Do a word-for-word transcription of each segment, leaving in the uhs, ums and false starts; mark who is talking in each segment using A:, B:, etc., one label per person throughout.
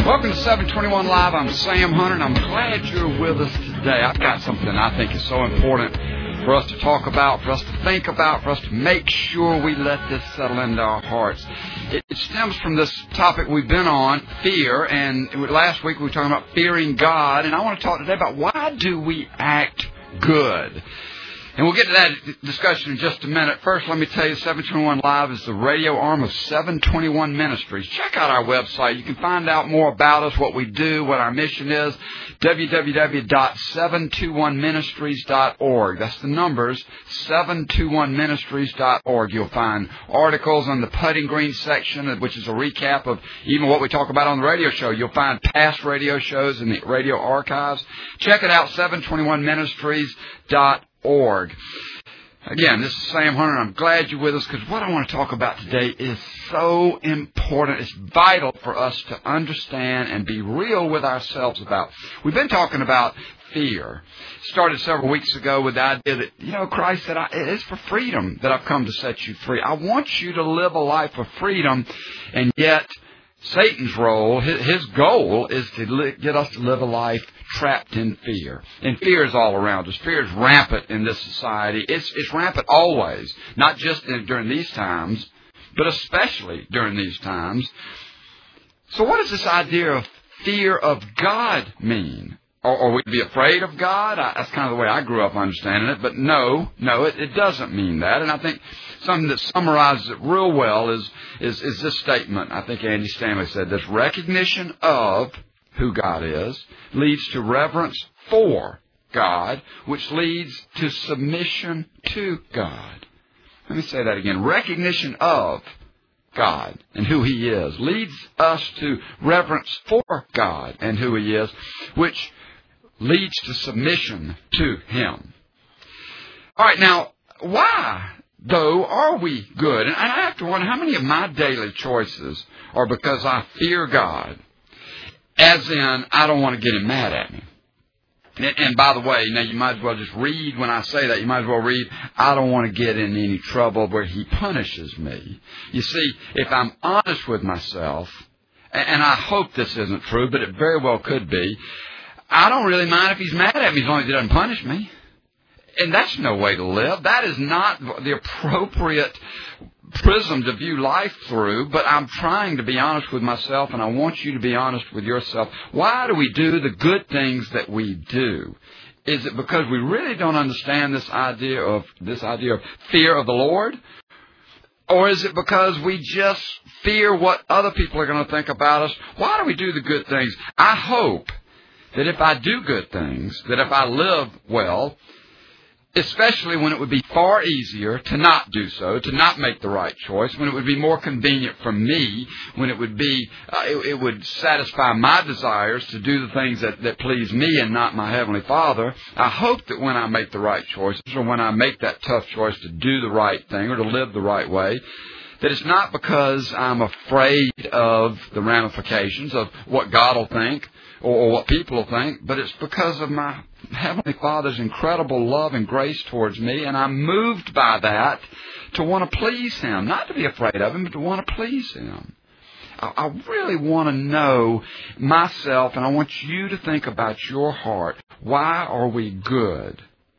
A: Welcome to seven twenty-one Live. I'm Sam Hunter, and I'm glad you're with us today. I've got something I think is so important for us to talk about, for us to think about, for us to make sure we let this settle into our hearts. It, it stems from this topic we've been on, fear, and last week we were talking about fearing God, and I want to talk today about why do we act good? And we'll get to that discussion in just a minute. First, let me tell you, seven twenty-one Live is the radio arm of seven twenty-one Ministries. Check out our website. You can find out more about us, what we do, what our mission is, w w w dot seven two one ministries dot org. That's the numbers, seven two one ministries dot org. You'll find articles on the Putting Green section, which is a recap of even what we talk about on the radio show. You'll find past radio shows in the radio archives. Check it out, seven twenty-one ministries dot org. Again, this is Sam Hunter, and I'm glad you're with us because what I want to talk about today is so important. It's vital for us to understand and be real with ourselves about. We've been talking about fear. Started several weeks ago with the idea that, you know, Christ said, it's for freedom that I've come to set you free. I want you to live a life of freedom, and yet Satan's role, his goal, is to get us to live a life trapped in fear. And fear is all around us. Fear is rampant in this society. It's, it's rampant always, not just in, during these times, but especially during these times. So what does this idea of fear of God mean? Or, or we'd be afraid of God? I, that's kind of the way I grew up understanding it. But no, no, it, it doesn't mean that. And I think something that summarizes it real well is, is, is this statement. I think Andy Stanley said this: recognition of who God is leads to reverence for God, which leads to submission to God. Let me say that again. Recognition of God and who He is leads us to reverence for God and who He is, which leads to submission to Him. All right, now, why, though, are we good? And I have to wonder how many of my daily choices are because I fear God, as in I don't want to get Him mad at me. And, and by the way, now you might as well just read when I say that. You might as well read, I don't want to get in any trouble where He punishes me. You see, if I'm honest with myself, and I hope this isn't true, but it very well could be, I don't really mind if He's mad at me as long as He doesn't punish me. And that's no way to live. That is not the appropriate prism to view life through, but I'm trying to be honest with myself, and I want you to be honest with yourself. Why do we do the good things that we do? Is it because we really don't understand this idea of this idea of fear of the Lord? Or is it because we just fear what other people are going to think about us? Why do we do the good things? I hope that if I do good things, that if I live well, especially when it would be far easier to not do so, to not make the right choice, when it would be more convenient for me, when it would be, uh, it, it would satisfy my desires to do the things that, that please me and not my Heavenly Father. I hope that when I make the right choices, or when I make that tough choice to do the right thing or to live the right way, that it's not because I'm afraid of the ramifications of what God will think or, or what people will think, but it's because of my Heavenly Father's incredible love and grace towards me, and I'm moved by that to want to please Him, not to be afraid of Him, but to want to please Him. I, I really want to know myself, and I want you to think about your heart. Why are we good?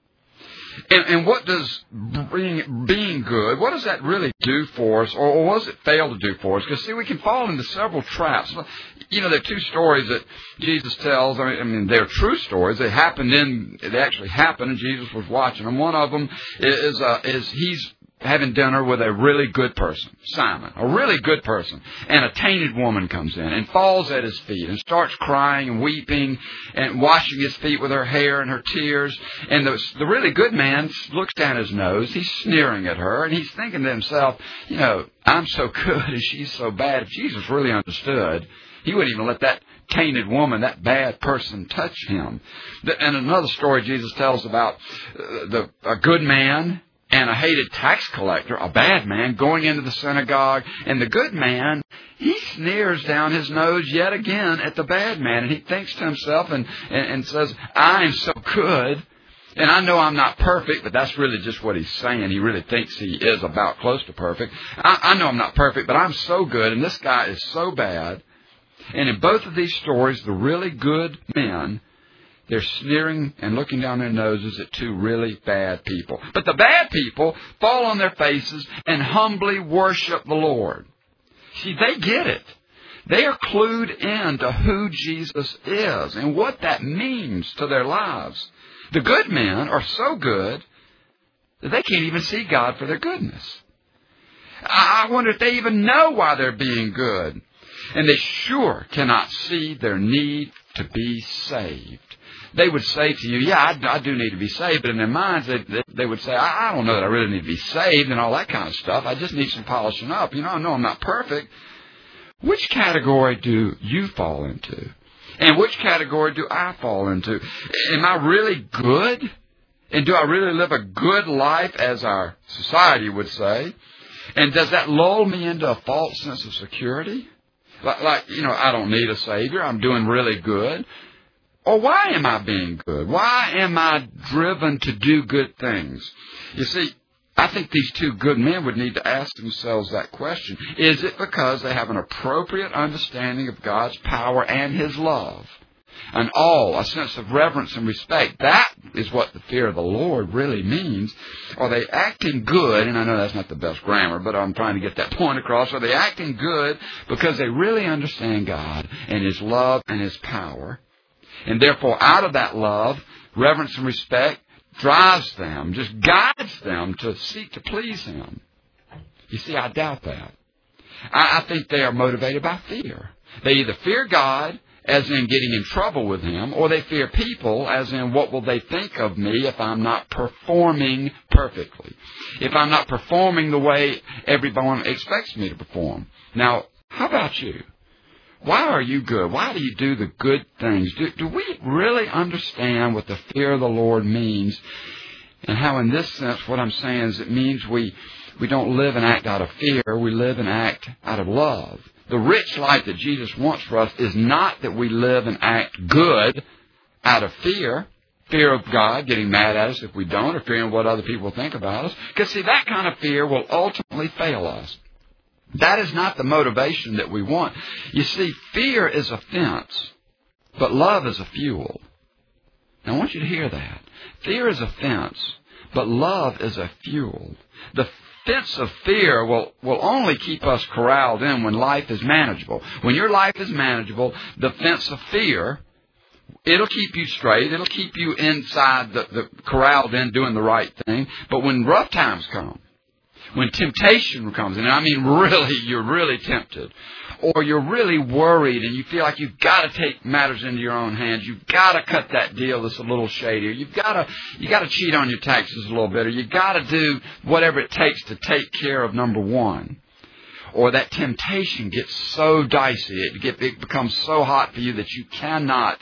A: And, and what does being, being good, what does that really do for us, or, or what does it fail to do for us? Because, see, we can fall into several traps. You know, there are two stories that Jesus tells. I mean, I mean, they're true stories. They happened in, they actually happened, and Jesus was watching them. One of them is, uh, is he's having dinner with a really good person, Simon, a really good person, and a tainted woman comes in and falls at his feet and starts crying and weeping and washing his feet with her hair and her tears. And the, the really good man looks down his nose. He's sneering at her, and he's thinking to himself, you know, I'm so good and she's so bad. If Jesus really understood, He wouldn't even let that tainted woman, that bad person, touch him. And another story Jesus tells about the a good man and a hated tax collector, a bad man, going into the synagogue. And the good man, he sneers down his nose yet again at the bad man. And he thinks to himself and, and, and says, I am so good. And I know I'm not perfect, but that's really just what he's saying. He really thinks he is about close to perfect. I, I know I'm not perfect, but I'm so good, and this guy is so bad. And in both of these stories, the really good men, they're sneering and looking down their noses at two really bad people. But the bad people fall on their faces and humbly worship the Lord. See, they get it. They are clued in to who Jesus is and what that means to their lives. The good men are so good that they can't even see God for their goodness. I wonder if they even know why they're being good. And they sure cannot see their need to be saved. They would say to you, yeah, I, I do need to be saved. But in their minds, they, they, they would say, I, I don't know that I really need to be saved and all that kind of stuff. I just need some polishing up. You know, I know I'm not perfect. Which category do you fall into? And which category do I fall into? Am I really good? And do I really live a good life, as our society would say? And does that lull me into a false sense of security? Like, like, you know, I don't need a Savior. I'm doing really good. Or why am I being good? Why am I driven to do good things? You see, I think these two good men would need to ask themselves that question. Is it because they have an appropriate understanding of God's power and His love? An awe, a sense of reverence and respect. That is what the fear of the Lord really means. Are they acting good? And I know that's not the best grammar, but I'm trying to get that point across. Are they acting good because they really understand God and His love and His power? And therefore, out of that love, reverence and respect drives them, just guides them to seek to please Him. You see, I doubt that. I, I think they are motivated by fear. They either fear God, as in getting in trouble with Him, or they fear people, as in what will they think of me if I'm not performing perfectly, if I'm not performing the way everyone expects me to perform. Now, how about you? Why are you good? Why do you do the good things? Do, do we really understand what the fear of the Lord means? And how in this sense, what I'm saying is it means we, we don't live and act out of fear. We live and act out of love. The rich life that Jesus wants for us is not that we live and act good out of fear. Fear of God getting mad at us if we don't, or fearing what other people think about us. Because, see, that kind of fear will ultimately fail us. That is not the motivation that we want. You see, fear is a fence, but love is a fuel. Now, I want you to hear that. Fear is a fence, but love is a fuel. The fence of fear will, will only keep us corralled in when life is manageable. When your life is manageable, the fence of fear, it'll keep you straight. It'll keep you inside the, the corralled in doing the right thing. But when rough times come, when temptation comes, and I mean really, you're really tempted, or you're really worried and you feel like you've got to take matters into your own hands, you've got to cut that deal that's a little shadier, you've got to you got to cheat on your taxes a little bit, or you've got to do whatever it takes to take care of number one. Or that temptation gets so dicey, it, get, it becomes so hot for you that you cannot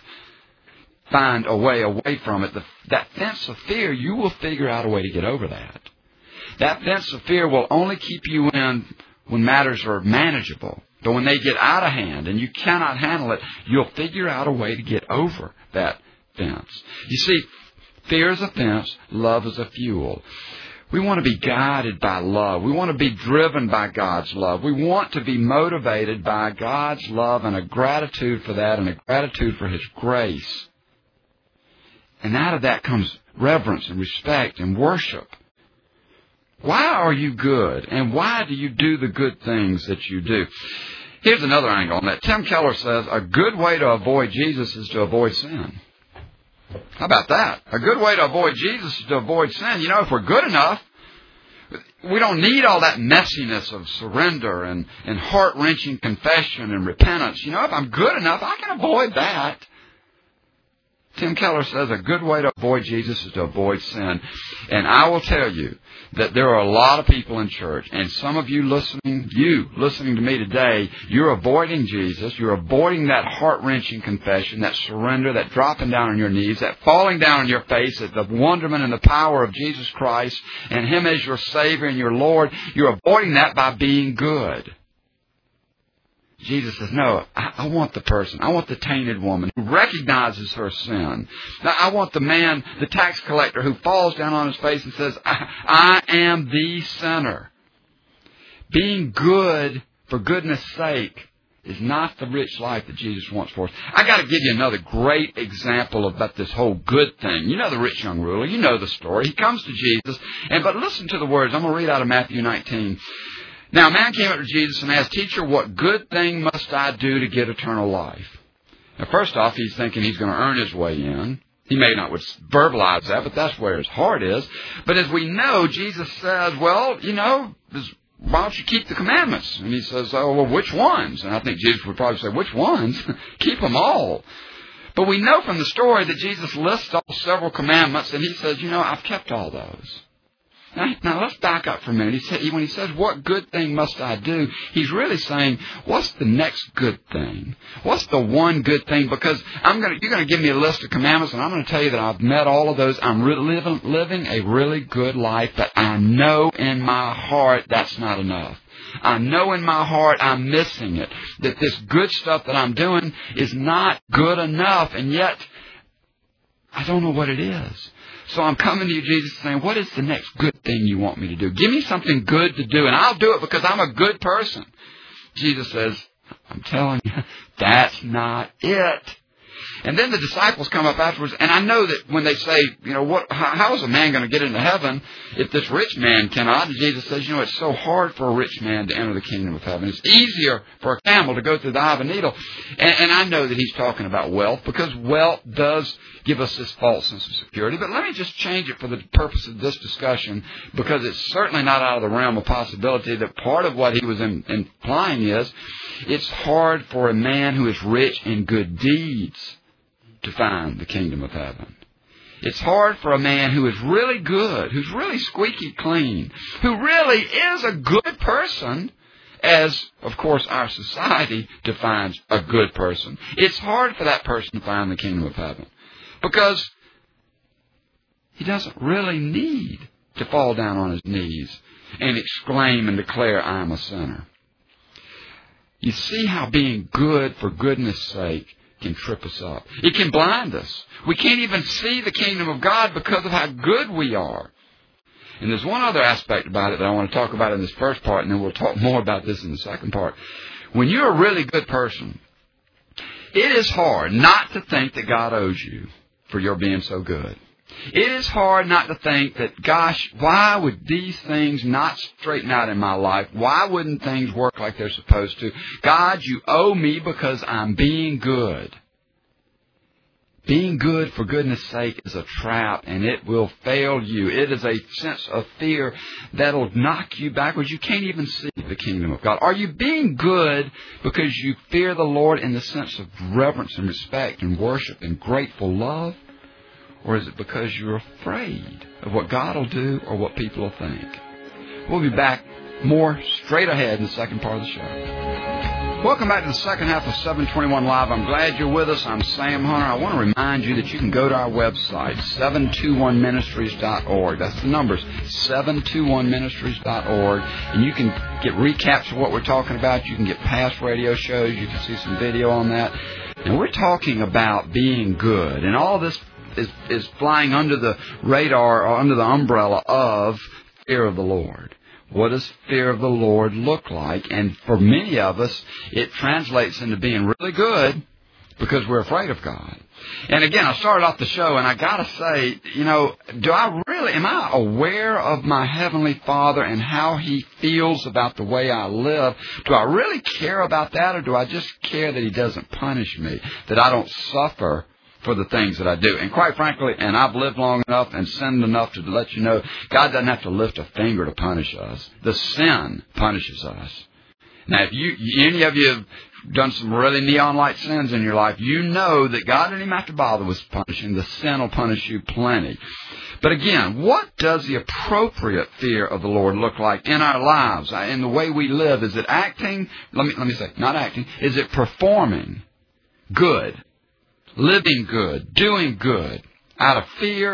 A: find a way away from it. The, that fence of fear, you will figure out a way to get over that. That fence of fear will only keep you in when matters are manageable. But when they get out of hand and you cannot handle it, you'll figure out a way to get over that fence. You see, fear is a fence, love is a fuel. We want to be guided by love. We want to be driven by God's love. We want to be motivated by God's love and a gratitude for that and a gratitude for His grace. And out of that comes reverence and respect and worship. Why are you good? And why do you do the good things that you do? Here's another angle on that. Tim Keller says a good way to avoid Jesus is to avoid sin. How about that? A good way to avoid Jesus is to avoid sin. You know, if we're good enough, we don't need all that messiness of surrender and, and heart-wrenching confession and repentance. You know, if I'm good enough, I can avoid that. Tim Keller says a good way to avoid Jesus is to avoid sin. And I will tell you that there are a lot of people in church, and some of you listening, you listening to me today, you're avoiding Jesus. You're avoiding that heart-wrenching confession, that surrender, that dropping down on your knees, that falling down on your face at the wonderment and the power of Jesus Christ and Him as your Savior and your Lord. You're avoiding that by being good. Jesus says, no, I, I want the person. I want the tainted woman who recognizes her sin. Now, I want the man, the tax collector, who falls down on his face and says, I, I am the sinner. Being good for goodness sake is not the rich life that Jesus wants for us. I got to give you another great example about this whole good thing. You know the rich young ruler. You know the story. He comes to Jesus, and but listen to the words. I'm going to read out of Matthew nineteen. Now, a man came up to Jesus and asked, "Teacher, what good thing must I do to get eternal life?" Now, first off, he's thinking he's going to earn his way in. He may not verbalize that, but that's where his heart is. But as we know, Jesus says, well, you know, why don't you keep the commandments? And he says, oh, well, which ones? And I think Jesus would probably say, which ones? Keep them all. But we know from the story that Jesus lists off several commandments, and he says, you know, I've kept all those. Now, now let's back up for a minute. He said, when he says, what good thing must I do? He's really saying, what's the next good thing? What's the one good thing? Because I'm going to, you're going to give me a list of commandments, and I'm going to tell you that I've met all of those. I'm really living, living a really good life, but I know in my heart that's not enough. I know in my heart I'm missing it. That this good stuff that I'm doing is not good enough, and yet I don't know what it is. So I'm coming to you, Jesus, saying, what is the next good thing you want me to do? Give me something good to do, and I'll do it because I'm a good person. Jesus says, I'm telling you, that's not it. And then the disciples come up afterwards, and I know that when they say, you know, what, how, how is a man going to get into heaven if this rich man cannot? And Jesus says, you know, it's so hard for a rich man to enter the kingdom of heaven. It's easier for a camel to go through the eye of a needle. And, and I know that he's talking about wealth, because wealth does give us this false sense of security. But let me just change it for the purpose of this discussion, because it's certainly not out of the realm of possibility that part of what he was in, implying is it's hard for a man who is rich in good deeds to find the kingdom of heaven. It's hard for a man who is really good, who's really squeaky clean, who really is a good person, as, of course, our society defines a good person. It's hard for that person to find the kingdom of heaven, because he doesn't really need to fall down on his knees and exclaim and declare, I am a sinner. You see how being good for goodness sake can trip us up. It can blind us. We can't even see the kingdom of God because of how good we are. And there's one other aspect about it that I want to talk about in this first part, and then we'll talk more about this in the second part. When you're a really good person, it is hard not to think that God owes you for your being so good. It is hard not to think that, gosh, why would these things not straighten out in my life? Why wouldn't things work like they're supposed to? God, you owe me because I'm being good. Being good for goodness sake is a trap, and it will fail you. It is a sense of fear that'll knock you backwards. You can't even see the kingdom of God. Are you being good because you fear the Lord in the sense of reverence and respect and worship and grateful love? Or is it because you're afraid of what God will do or what people will think? We'll be back more straight ahead in the second part of the show. Welcome back to the second half of seven twenty-one Live. I'm glad you're with us. I'm Sam Hunter. I want to remind you that you can go to our website, seven two one ministries dot org. That's the numbers, seven two one ministries dot org. And you can get recaps of what we're talking about. You can get past radio shows. You can see some video on that. And we're talking about being good. And all this Is, is flying under the radar or under the umbrella of fear of the Lord. What does fear of the Lord look like? And for many of us, it translates into being really good because we're afraid of God. And again, I started off the show, and I got to say, you know, do I really, am I aware of my Heavenly Father and how He feels about the way I live? Do I really care about that, or do I just care that He doesn't punish me, that I don't suffer for the things that I do? And quite frankly, and I've lived long enough and sinned enough to let you know, God doesn't have to lift a finger to punish us. The sin punishes us. Now, if you, any of you have done some really neon-light sins in your life, you know that God didn't even have to bother with punishing. The sin will punish you plenty. But again, what does the appropriate fear of the Lord look like in our lives, in the way we live? Is it acting? Let me, let me say, not acting. Is it performing good? Living good, doing good, out of fear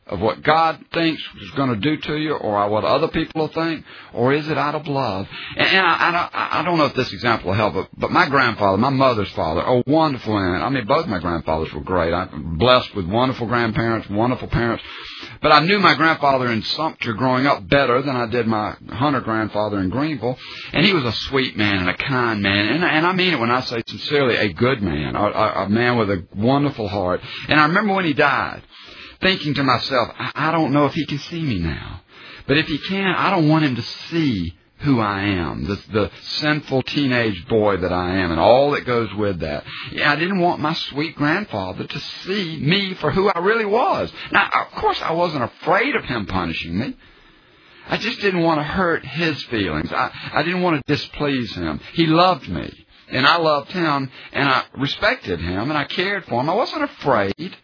A: of what God thinks is going to do to you, or what other people will think, or is it out of love? And, and I, I, I don't know if this example will help, but, but my grandfather, my mother's father, a wonderful man. I mean, both my grandfathers were great. I'm blessed with wonderful grandparents, wonderful parents. But I knew my grandfather in Sumter growing up better than I did my Hunter grandfather in Greenville. And he was a sweet man and a kind man. And, and I mean it when I say sincerely, a good man, a, a, a man with a wonderful heart. And I remember when he died, thinking to myself, I, I don't know if he can see me now. But if he can, I don't want him to see who I am, the, the sinful teenage boy that I am, and all that goes with that. Yeah, I didn't want my sweet grandfather to see me for who I really was. Now, of course, I wasn't afraid of him punishing me. I just didn't want to hurt his feelings. I, I didn't want to displease him. He loved me, and I loved him, and I respected him, and I cared for him. I wasn't afraid.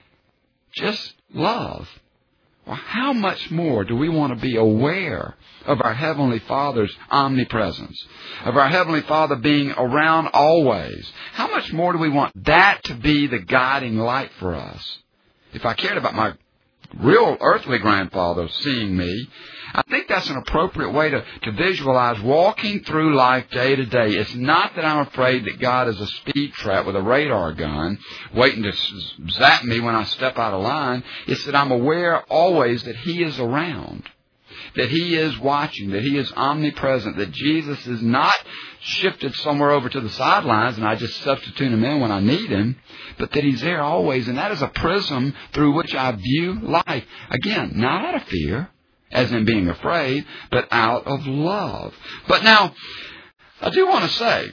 A: Just love. Well, how much more do we want to be aware of our Heavenly Father's omnipresence, of our Heavenly Father being around always? How much more do we want that to be the guiding light for us? If I cared about my real earthly grandfather seeing me, I think that's an appropriate way to, to visualize walking through life day to day. It's not that I'm afraid that God is a speed trap with a radar gun waiting to zap me when I step out of line. It's that I'm aware always that He is around, that He is watching, that He is omnipresent, that Jesus is not shifted somewhere over to the sidelines and I just substitute Him in when I need Him, but that He's there always. And that is a prism through which I view life. Again, not out of fear, as in being afraid, but out of love. But now, I do want to say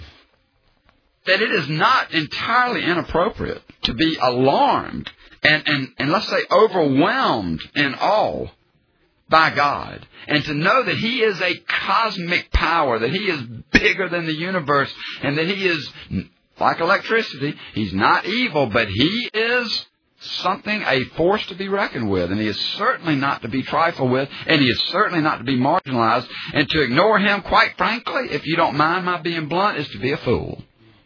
A: that it is not entirely inappropriate to be alarmed and, and, and let's say overwhelmed in awe by God, and to know that He is a cosmic power, that He is bigger than the universe, and that He is like electricity. He's not evil, but He is something, a force to be reckoned with, and He is certainly not to be trifled with, and He is certainly not to be marginalized. And to ignore Him, quite frankly, if you don't mind my being blunt, is to be a fool.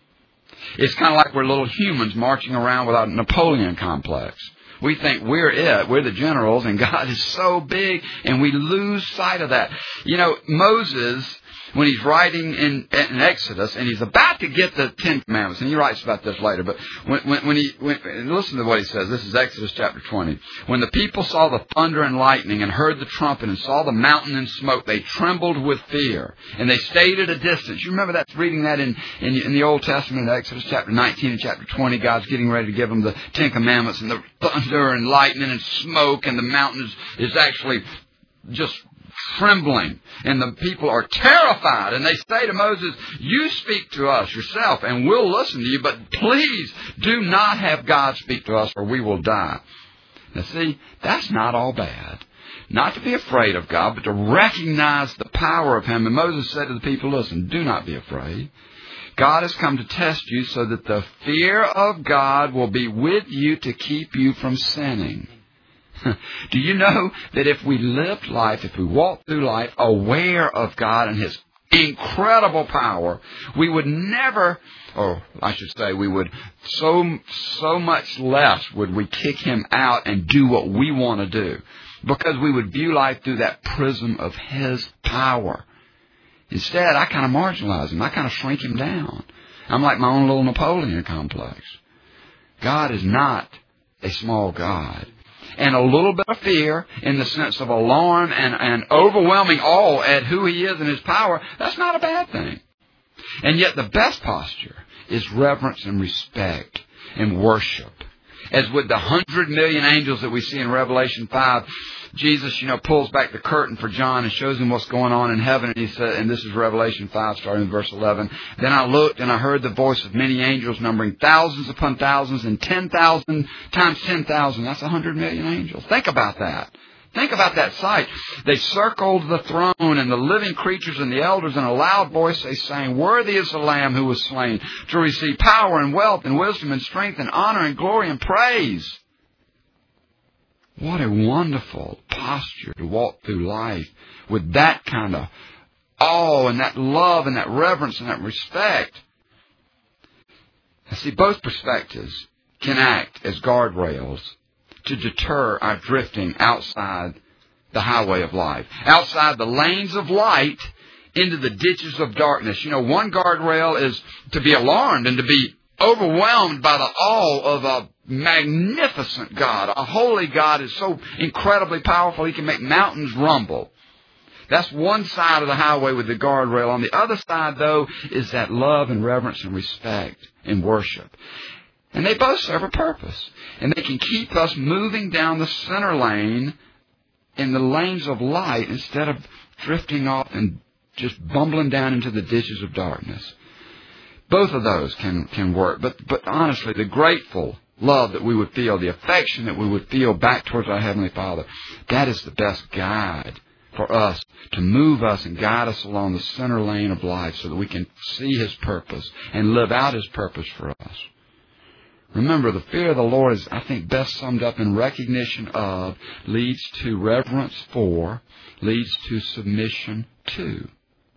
A: It's kind of like we're little humans marching around with our Napoleon complex. We think we're it, we're the generals, and God is so big, and we lose sight of that. You know, Moses, when he's writing in, in Exodus, and he's about to get the Ten Commandments, and he writes about this later, but when, when, when he, when, listen to what he says. This is Exodus chapter twenty. When the people saw the thunder and lightning and heard the trumpet and saw the mountain in smoke, they trembled with fear, and they stayed at a distance. You remember that, reading that in, in, in the Old Testament, in Exodus chapter nineteen and chapter twenty, God's getting ready to give them the Ten Commandments, and the thunder and lightning and smoke, and the mountain is, is actually just trembling, and the people are terrified, and they say to Moses, you speak to us yourself and we'll listen to you, but please do not have God speak to us or we will die. Now see, that's not all bad. Not to be afraid of God, but to recognize the power of Him. And Moses said to the people, listen, do not be afraid. God has come to test you so that the fear of God will be with you to keep you from sinning. Do you know that if we lived life, if we walked through life aware of God and His incredible power, we would never, or I should say, we would so, so much less would we kick Him out and do what we want to do, because we would view life through that prism of His power. Instead, I kind of marginalize Him. I kind of shrink Him down. I'm like my own little Napoleon complex. God is not a small God. And a little bit of fear in the sense of alarm and, and overwhelming awe at who He is and His power, that's not a bad thing. And yet the best posture is reverence and respect and worship. As with the hundred million angels that we see in Revelation five, Jesus, you know, pulls back the curtain for John and shows him what's going on in heaven. And he said, and this is Revelation five, starting in verse eleven. Then I looked and I heard the voice of many angels, numbering thousands upon thousands and ten thousand times ten thousand. That's a hundred million angels. Think about that. Think about that sight. They circled the throne, and the living creatures and the elders in a loud voice they sang, worthy is the Lamb who was slain to receive power and wealth and wisdom and strength and honor and glory and praise. What a wonderful posture to walk through life with that kind of awe and that love and that reverence and that respect. I see both perspectives can act as guardrails to deter our drifting outside the highway of life, outside the lanes of light into the ditches of darkness. You know, one guardrail is to be alarmed and to be overwhelmed by the awe of a magnificent God. A holy God is so incredibly powerful, He can make mountains rumble. That's one side of the highway with the guardrail. On the other side, though, is that love and reverence and respect and worship. And they both serve a purpose. And they can keep us moving down the center lane in the lanes of light instead of drifting off and just bumbling down into the ditches of darkness. Both of those can, can work. But, but honestly, the grateful love that we would feel, the affection that we would feel back towards our Heavenly Father, that is the best guide for us to move us and guide us along the center lane of life so that we can see His purpose and live out His purpose for us. Remember, the fear of the Lord is, I think, best summed up in recognition of, leads to reverence for, leads to submission to.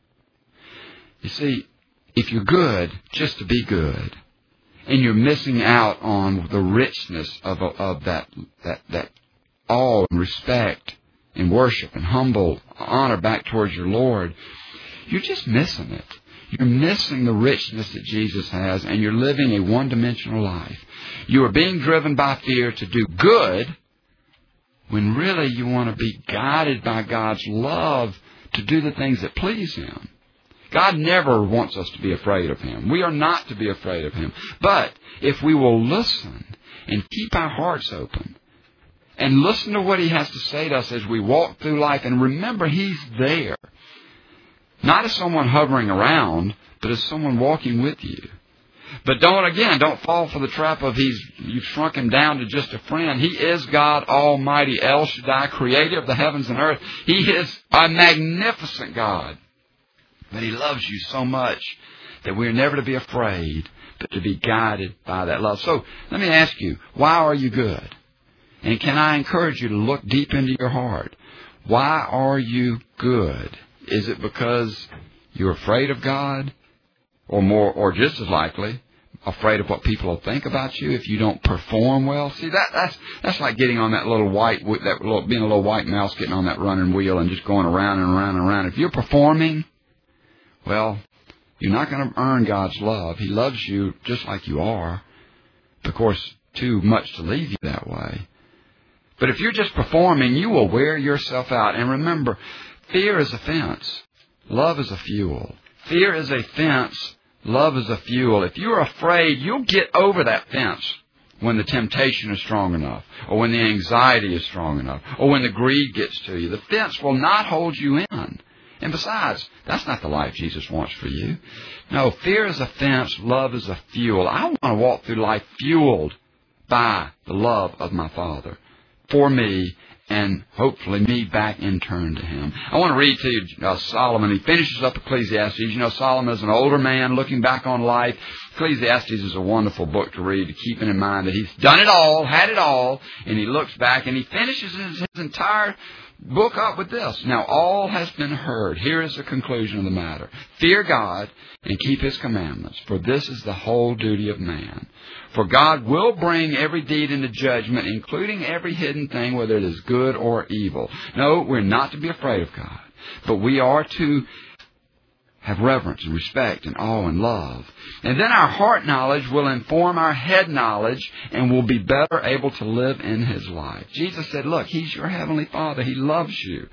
A: You see, if you're good just to be good, and you're missing out on the richness of, of that, that, that awe and respect and worship and humble honor back towards your Lord, you're just missing it. You're missing the richness that Jesus has, and you're living a one-dimensional life. You are being driven by fear to do good when really you want to be guided by God's love to do the things that please Him. God never wants us to be afraid of Him. We are not to be afraid of Him. But if we will listen and keep our hearts open and listen to what He has to say to us as we walk through life, and remember He's there, not as someone hovering around, but as someone walking with you. But don't, again, don't fall for the trap of he's, you've shrunk Him down to just a friend. He is God Almighty, El Shaddai, creator of the heavens and earth. He is a magnificent God. But He loves you so much that we're never to be afraid, but to be guided by that love. So let me ask you, why are you good? And can I encourage you to look deep into your heart? Why are you good? Is it because you're afraid of God? Or more, or just as likely, afraid of what people will think about you if you don't perform well? See, that that's that's like getting on that little white, that little, being a little white mouse, getting on that running wheel and just going around and around and around. If you're performing, well, you're not going to earn God's love. He loves you just like you are. Of course, too much to leave you that way. But if you're just performing, you will wear yourself out. And remember, fear is a fence. Love is a fuel. Fear is a fence. Love is a fuel. If you're afraid, you'll get over that fence when the temptation is strong enough, or when the anxiety is strong enough, or when the greed gets to you. The fence will not hold you in. And besides, that's not the life Jesus wants for you. No, fear is a fence. Love is a fuel. I want to walk through life fueled by the love of my Father for me, and hopefully me back in turn to Him. I want to read to you uh, Solomon. He finishes up Ecclesiastes. You know, Solomon is an older man looking back on life. Ecclesiastes is a wonderful book to read, keeping in mind that he's done it all, had it all, and he looks back and he finishes his, his entire book up with this. Now all has been heard. Here is the conclusion of the matter. Fear God and keep His commandments, for this is the whole duty of man. For God will bring every deed into judgment, including every hidden thing, whether it is good or evil. No, we're not to be afraid of God, but we are to have reverence and respect and awe and love. And then our heart knowledge will inform our head knowledge, and we'll be better able to live in His life. Jesus said, look, He's your Heavenly Father. He loves you.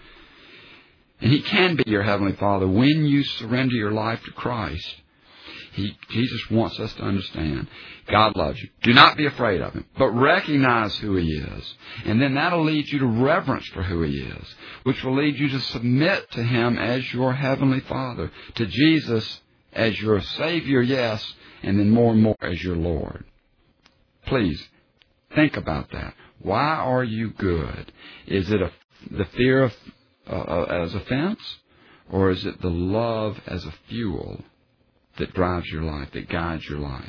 A: And He can be your Heavenly Father when you surrender your life to Christ. He, Jesus wants us to understand God loves you. Do not be afraid of Him, but recognize who He is. And then that'll lead you to reverence for who He is, which will lead you to submit to Him as your Heavenly Father, to Jesus as your Savior, yes, and then more and more as your Lord. Please, think about that. Why are you good? Is it a, the fear of, uh, as a fence, or is it the love as a fuel that drives your life, that guides your life?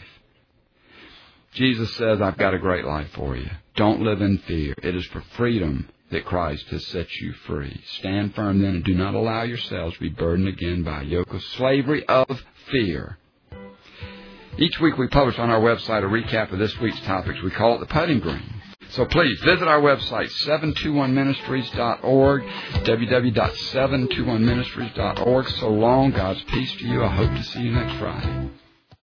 A: Jesus says, I've got a great life for you. Don't live in fear. It is for freedom that Christ has set you free. Stand firm then, and do not allow yourselves to be burdened again by a yoke of slavery of fear. Each week we publish on our website a recap of this week's topics. We call it the putting green. So please visit our website, seven two one ministries dot org, w w w dot seven two one ministries dot org. So long. God's peace to you. I hope to see you next Friday.